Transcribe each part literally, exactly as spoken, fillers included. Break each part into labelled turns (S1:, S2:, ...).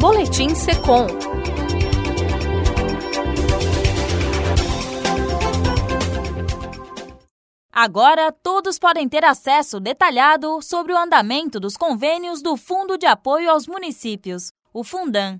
S1: Boletim Secom.
S2: Agora, todos podem ter acesso detalhado sobre o andamento dos convênios do Fundo de Apoio aos Municípios, o Fundan.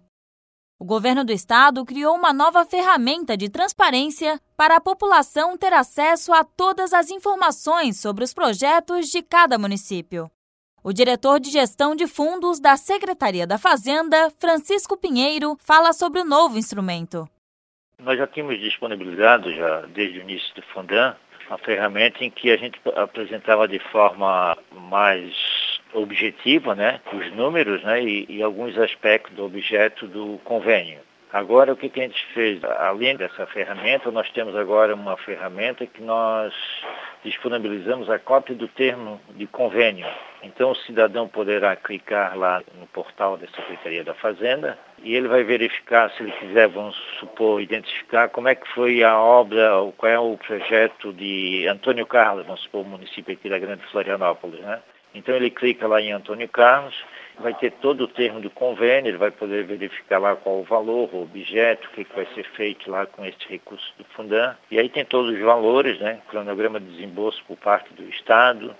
S2: O governo do estado criou uma nova ferramenta de transparência para a população ter acesso a todas as informações sobre os projetos de cada município. O diretor de gestão de fundos da Secretaria da Fazenda, Francisco Pinheiro, fala sobre o novo instrumento.
S3: Nós já tínhamos disponibilizado, já desde o início do Fundan, uma ferramenta em que a gente apresentava de forma mais objetiva, né, os números, né, e, e alguns aspectos do objeto do convênio. Agora, o que, que a gente fez? Além dessa ferramenta, nós temos agora uma ferramenta que nós disponibilizamos a cópia do termo de convênio. Então, o cidadão poderá clicar lá no portal da Secretaria da Fazenda e ele vai verificar, se ele quiser, vamos supor, identificar como é que foi a obra, qual é o projeto de Antônio Carlos, vamos supor, o município aqui da Grande Florianópolis, né? Então, ele clica lá em Antônio Carlos, vai ter todo o termo do convênio, ele vai poder verificar lá qual o valor, o objeto, o que, que vai ser feito lá com esse recurso do Fundan. E aí tem todos os valores, né? Cronograma de desembolso por parte do Estado.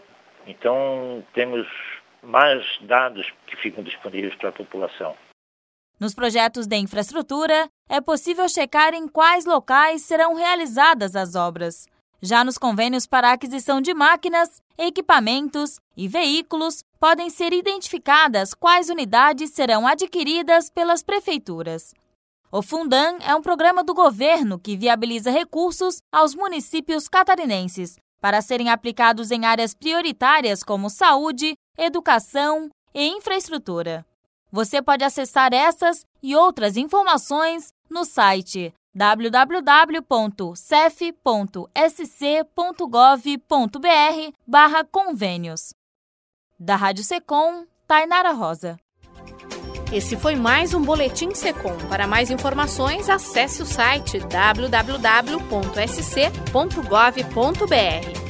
S3: Então, temos mais dados que ficam disponíveis para a população.
S2: Nos projetos de infraestrutura, é possível checar em quais locais serão realizadas as obras. Já nos convênios para aquisição de máquinas, equipamentos e veículos, podem ser identificadas quais unidades serão adquiridas pelas prefeituras. O Fundan é um programa do governo que viabiliza recursos aos municípios catarinenses para serem aplicados em áreas prioritárias como saúde, educação e infraestrutura. Você pode acessar essas e outras informações no site w w w ponto c e f ponto s c ponto gov ponto b r barra convênios. Da Rádio Secom, Tainara Rosa.
S1: Esse foi mais um Boletim Secom. Para mais informações, acesse o site w w w ponto s c ponto gov ponto b r.